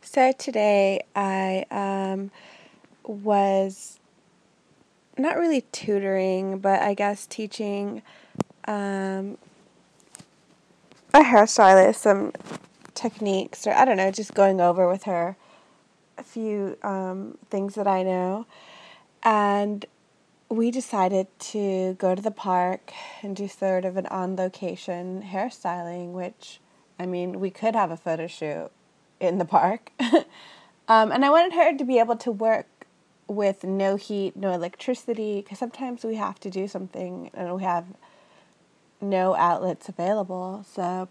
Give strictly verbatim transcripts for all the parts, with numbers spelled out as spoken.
So today I um, was not really tutoring, but I guess teaching um, a hairstylist some techniques, or I don't know, just going over with her a few um, things that I know. And we decided to go to the park and do sort of an on-location hairstyling, which, I mean, we could have a photo shoot in the park. um, and I wanted her to be able to work with no heat, no electricity, because sometimes we have to do something and we have no outlets available. So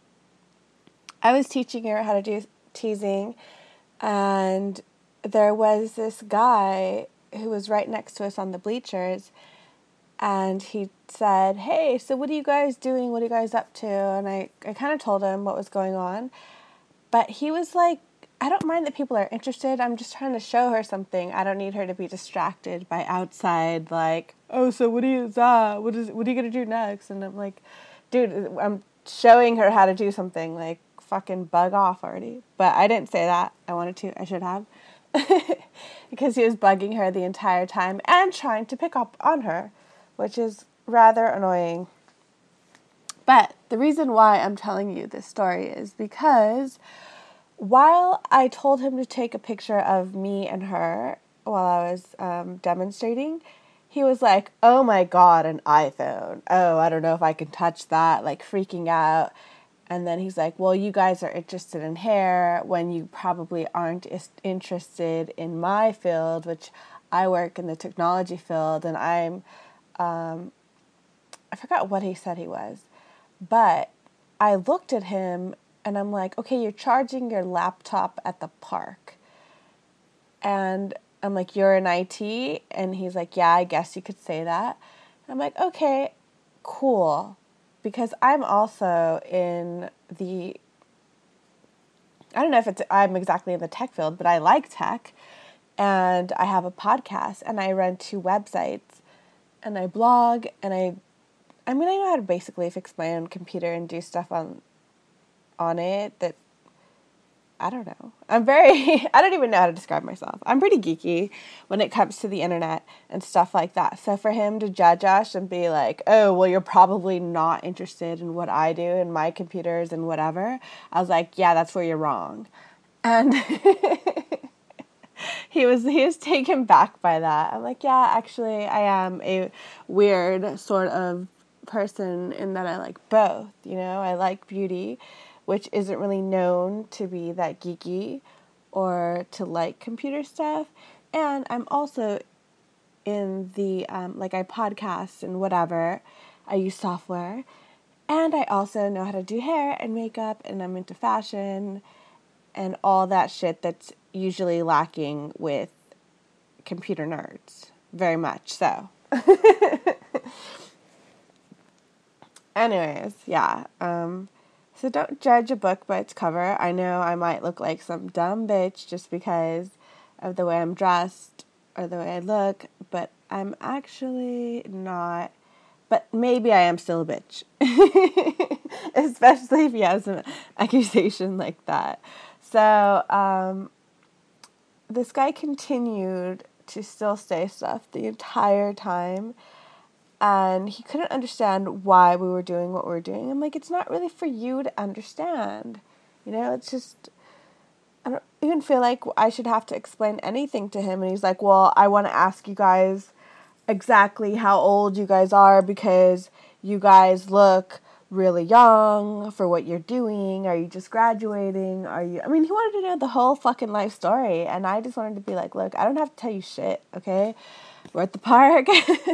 I was teaching her how to do teasing, and there was this guy who was right next to us on the bleachers, and he said, "Hey, so what are you guys doing? What are you guys up to?" And I, I kind of told him what was going on, but he was like, "I don't mind that people are interested. I'm just trying to show her something. I don't need her to be distracted by outside, like, oh, so what do you, ah, what is, what are you going to do next?" And I'm like, dude, I'm showing her how to do something, like, fucking bug off already. But I didn't say that. I wanted to. I should have. Because he was bugging her the entire time and trying to pick up on her, which is rather annoying. But the reason why I'm telling you this story is because while I told him to take a picture of me and her while I was um, demonstrating, he was like, "Oh my God, an iPhone. Oh, I don't know if I can touch that," like freaking out. And then he's like, "Well, you guys are interested in hair when you probably aren't is- interested in my field, which I work in the technology field, and I'm, um, I forgot what he said he was, but I looked at him and I'm like, okay, you're charging your laptop at the park." And I'm like, "You're in I T?" And he's like, "Yeah, I guess you could say that." I'm like, okay, cool. Because I'm also in the, I don't know if it's, I'm exactly in the tech field, but I like tech. And I have a podcast and I run two websites and I blog and I, I mean, I know how to basically fix my own computer and do stuff on, on it that, I don't know. I'm very, I don't even know how to describe myself. I'm pretty geeky when it comes to the internet and stuff like that. So for him to judge us and be like, "Oh, well, you're probably not interested in what I do and my computers and whatever," I was like, "Yeah, that's where you're wrong." And he was, he was taken back by that. I'm like, "Yeah, actually, I am a weird sort of person in that I like both, you know, I like beauty, which isn't really known to be that geeky or to like computer stuff. And I'm also in the, um, like I podcast and whatever. I use software. And I also know how to do hair and makeup, and I'm into fashion and all that shit that's usually lacking with computer nerds. Very much so." Anyways, yeah. Um, so don't judge a book by its cover. I know I might look like some dumb bitch just because of the way I'm dressed or the way I look, but I'm actually not. But maybe I am still a bitch. Especially if he has an accusation like that. So, um, this guy continued to still say stuff the entire time. And he couldn't understand why we were doing what we were doing. I'm like, it's not really for you to understand. You know, it's just, I don't even feel like I should have to explain anything to him. And he's like, "Well, I want to ask you guys exactly how old you guys are because you guys look really young for what you're doing. Are you just graduating? Are you," I mean, he wanted to know the whole fucking life story. And I just wanted to be like, "Look, I don't have to tell you shit, okay? We're at the park."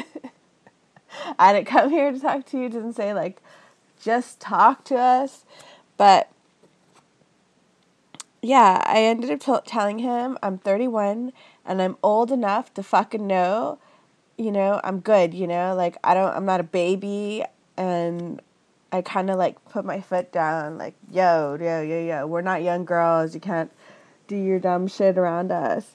I didn't come here to talk to you. Didn't say, like, just talk to us. But, yeah, I ended up t- telling him I'm thirty-one and I'm old enough to fucking know, you know, I'm good, you know? Like, I don't, I'm not a baby. And I kind of, like, put my foot down, like, yo, yo, yo, yo, we're not young girls. You can't do your dumb shit around us.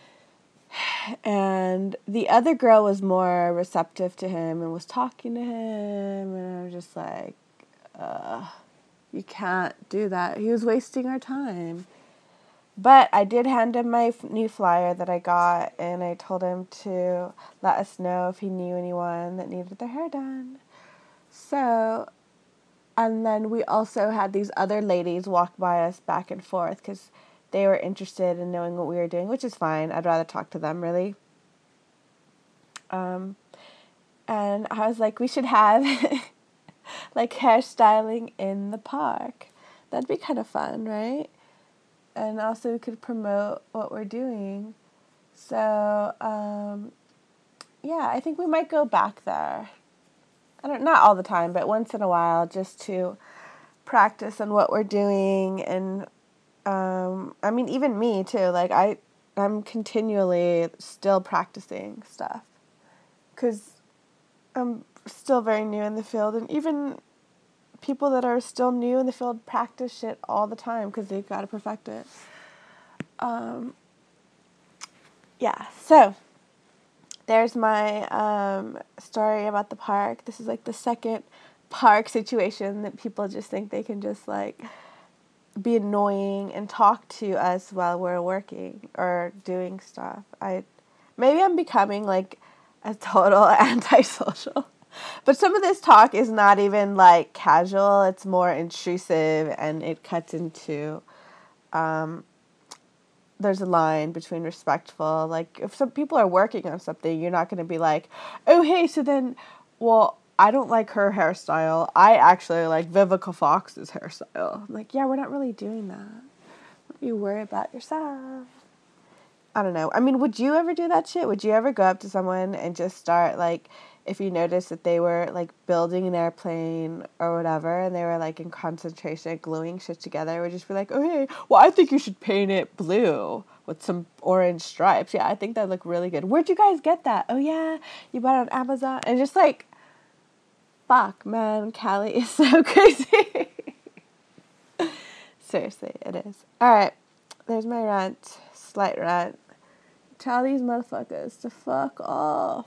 And the other girl was more receptive to him and was talking to him. And I was just like, uh, you can't do that. He was wasting our time. But I did hand him my f- new flyer that I got, and I told him to let us know if he knew anyone that needed their hair done. So, and then we also had these other ladies walk by us back and forth because they were interested in knowing what we were doing, which is fine. I'd rather talk to them, really. Um, and I was like, we should have like hairstyling in the park. That'd be kind of fun, right? And also we could promote what we're doing. So, um, yeah, I think we might go back there. I don't, not all the time, but once in a while, just to practice on what we're doing. And, um, I mean, even me too, like I, I'm continually still practicing stuff because I'm still very new in the field, and even people that are still new in the field practice shit all the time because they've got to perfect it. Um, yeah, so there's my um, story about the park. This is like the second park situation that people just think they can just like be annoying and talk to us while we're working or doing stuff. I maybe I'm becoming like a total antisocial. But some of this talk is not even, like, casual. It's more intrusive, and it cuts into, um, there's a line between respectful. Like, if some people are working on something, you're not going to be like, oh, hey, so then, well, I don't like her hairstyle. I actually like Vivica Fox's hairstyle. I'm like, yeah, we're not really doing that. You worry about yourself. I don't know. I mean, would you ever do that shit? Would you ever go up to someone and just start, like, if you noticed that they were, like, building an airplane or whatever, and they were, like, in concentration, gluing shit together, would just be like, oh, hey, well, I think you should paint it blue with some orange stripes. Yeah, I think that'd look really good. Where'd you guys get that? Oh, yeah, you bought it on Amazon? And just, like, fuck, man, Callie is so crazy. Seriously, it is. All right, there's my rant. Slight rant. Tell these motherfuckers to fuck off.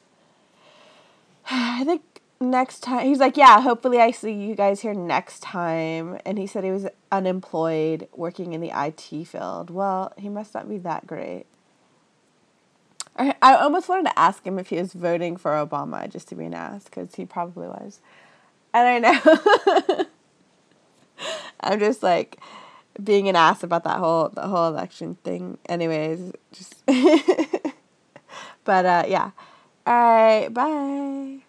I think next time, he's like, yeah, hopefully I see you guys here next time. And he said he was unemployed working in the I T field. Well, he must not be that great. I, I almost wanted to ask him if he was voting for Obama, just to be an ass, because he probably was. I don't know. I'm just like being an ass about that whole the whole election thing. Anyways, just but uh yeah. All right, bye.